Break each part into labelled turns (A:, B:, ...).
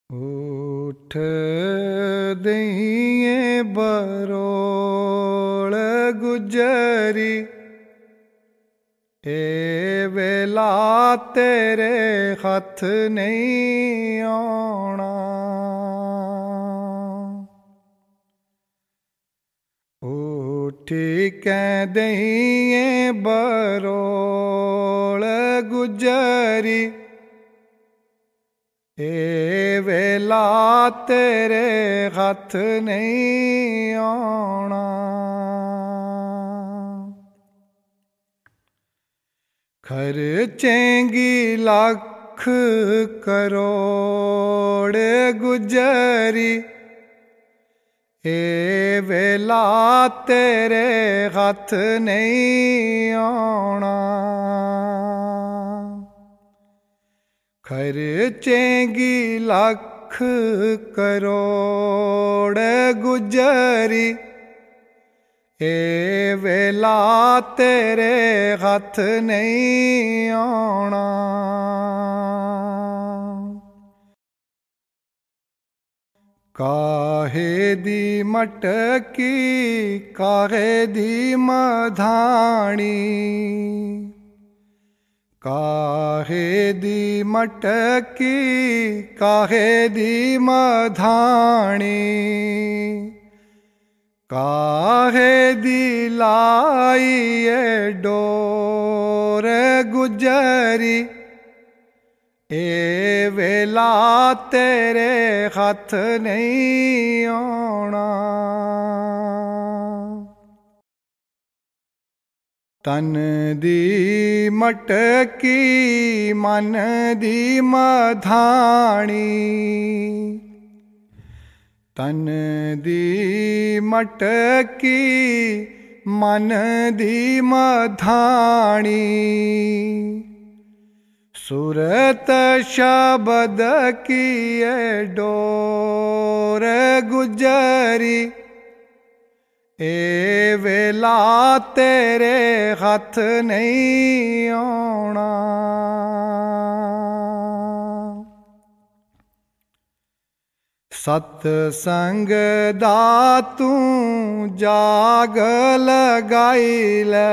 A: उठ दइए बरोल गुजरी, ए वेला तेरे हथ नहीं आना। उठी कह दइए बरोल गुजरी, ए वेला तेरे हथ नहीं आना। खर्चेंगी लाख करोड़ गुजरी, ए वेला तेरे हथ नहीं आना। खर्चेंगी लाख करोड़ गुजरी, ए वेला तेरे हथ नहीं आना। काहे दी मटकी काहे दी मधाणी, काहे दी मटकी काहे दी मधाणी, काहे दी लाई ए डोर गुजरी, ए वेला तेरे हथ नहीं आना। तन दी मटकी मन दी मधाणी, तन दी मटकी मन दी मधाणी, सुरत शबद की ए डोर गुजरी, ए वेला तेरे हथ नहीं आना। सतसंग दा तू जाग लगाई लै,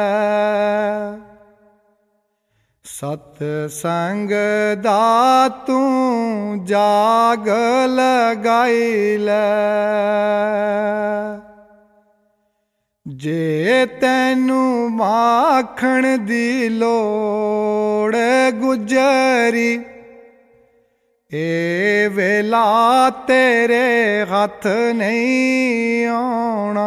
A: सतसंग दा तू जाग लगाई लै। जे तैनू माखण दी लोड़ गुजरी, ए वेला तेरे हथ नहीं आना।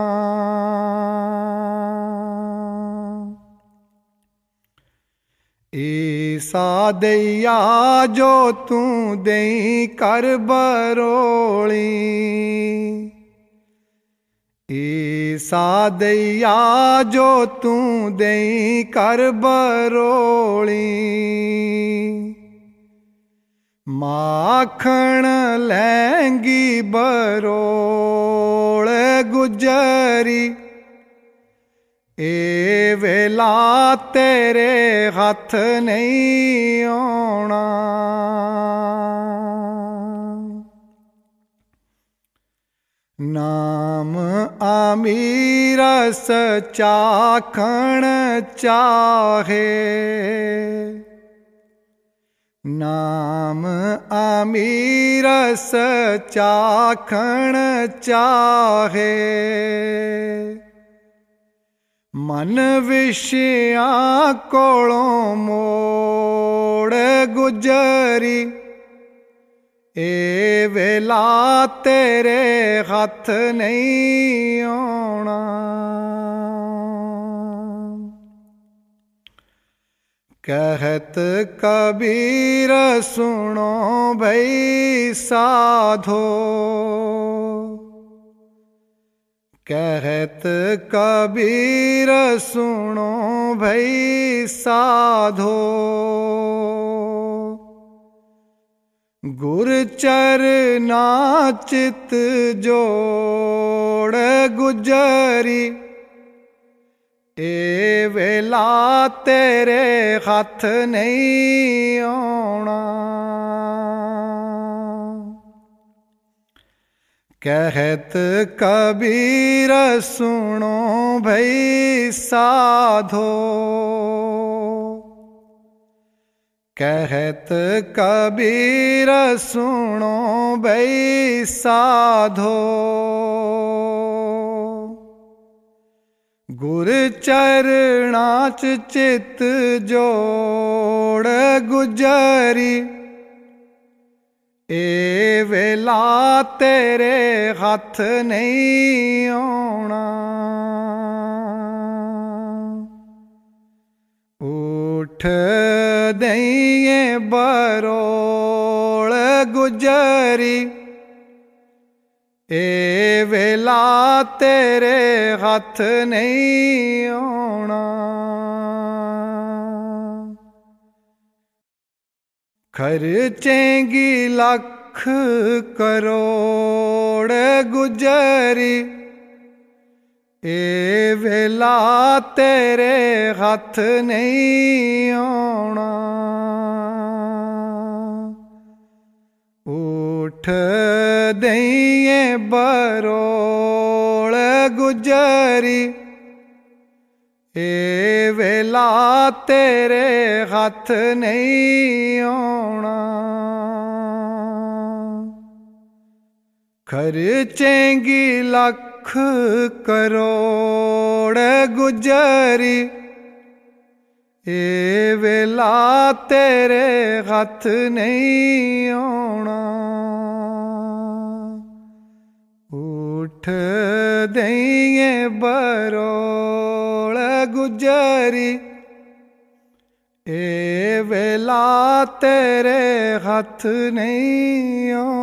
A: ईसा दैया जो तू देई कर बरोली, ईसा दैया जो तू देई कर बरोली, माखण लैंगी बरोल गुजरी, ए वेला तेरे हथ नहीं आना। नाम आमीरस चाखण चाहे, नाम आमीरस चाखण चाहे, मन विषयां कोलों मोड़ गुजरी, ए वेला तेरे हथ नहीं आना। कहत कबीर सुनो भई साधो, कहत कबीर सुनो भई साधो, गुर चरना चित जोड़ गुजरी, ए वेला तेरे हथ नहीं आना। कहत कबीर सुनो भई साधो, कहत कबीर सुनो भई साधो। गुर चरणाच चित जोड़ गुजरी, ए वेला तेरे हथ नहीं आना। उठ दइए बरोड़ गुजरी, ए वेला तेरे हथ नहीं आना। खर्चेंगी लख करोड़ गुजरी, ए वेला तेरे हथ नहीं आना। उठ दइए बरोड़ गुजरी, ए वेला तेरे हथ नहीं आना। खर्चेंगी लख करोड़ गुजरी, ए वेला तेरे हथ नहीं आना। उठ दइए बरोड़ गुजरी, ए वेला तेरे हथ नहीं आना।